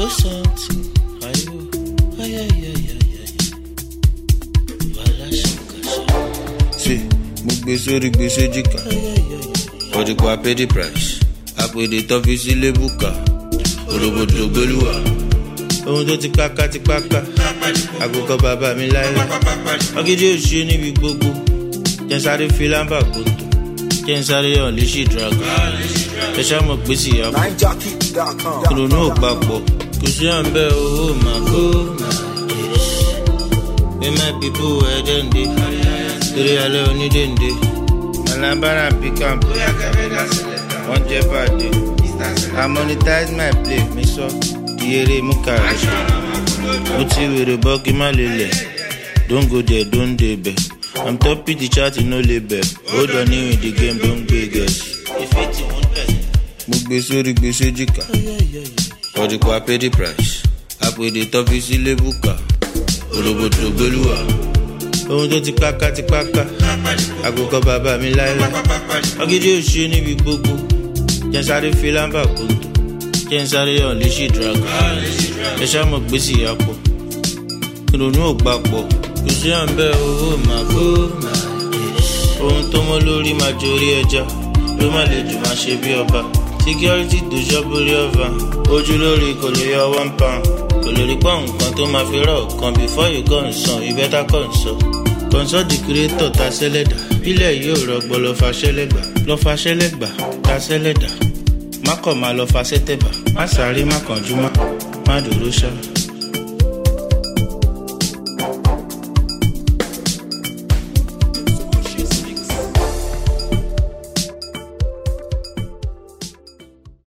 go something. Ayo, wala shaka. See, gbé sójìká. For the kwa pay the price. Àpèdè tó fi sílé bùkà. Òròbòdò gbólúwà. Ohun tó ti káká. Àgùkọ bàbá mi láyé. Ọgídí òṣè níbi gbogbo. Jẹ́ sáré fi lámbà kòtò. Jẹ́ ń sáré hàn lè ṣì dragon. Ẹ ṣá mọ̀ pé sì yàpọ̀. Ìrònú ò papọ̀. Kò sí à ń bẹ owó màá kó màá. With my people ẹ̀jẹ̀ ń dé. Torí alẹ́ onídéǹde. Alambara pick am. Wọ́n jẹ́ pàdé. I monetize my play. Mi sọ ìyèrè mú kàrí. Mo ti wèrè bọ́ kí má lè lẹ̀. Don't go there, don't dey bẹ̀. I'm topping the chart, no label. Hold on in the game, don't be guess. Mo gbé sójìká. For the kwa pay the price. Àpèdè tó fi sílé bùkà. Òròbòdò gbólúwà. Ohun tó ti káká. Àgùkọ bàbá mi láyé. Ọgídí òṣè níbi gbogbo. Jẹ́ sáré fi lámbà kòtò. Jẹ́ ń sáré hàn lè ṣì dragon. Ẹ ṣá mọ̀ pé sì yàpọ̀. Ìrònú ò papọ̀. Kò sí à ń bẹ owó màá kó màá. Ohun tó mọ́ lórí máa jorí ẹja. Ló má lè jù máa ṣe bí ọba. Security tó ṣọ́bórí ọ̀fà. Ojú lórí kò lè yọ £1. Kò lè rí pọ̀ nǹkan tó máa fi rọ̀ kan. Before you go nsàn, you better consult. Consult the creator ta sẹ́lẹ̀dà. Bílẹ̀ yóò rọgbọ lọ fa ṣẹlẹ̀gbà. Ta sẹ́lẹ̀dà. Má kọ̀ máa lọ fa sẹ́tẹ̀bà. Má sáré má kánjú má dúró ṣá.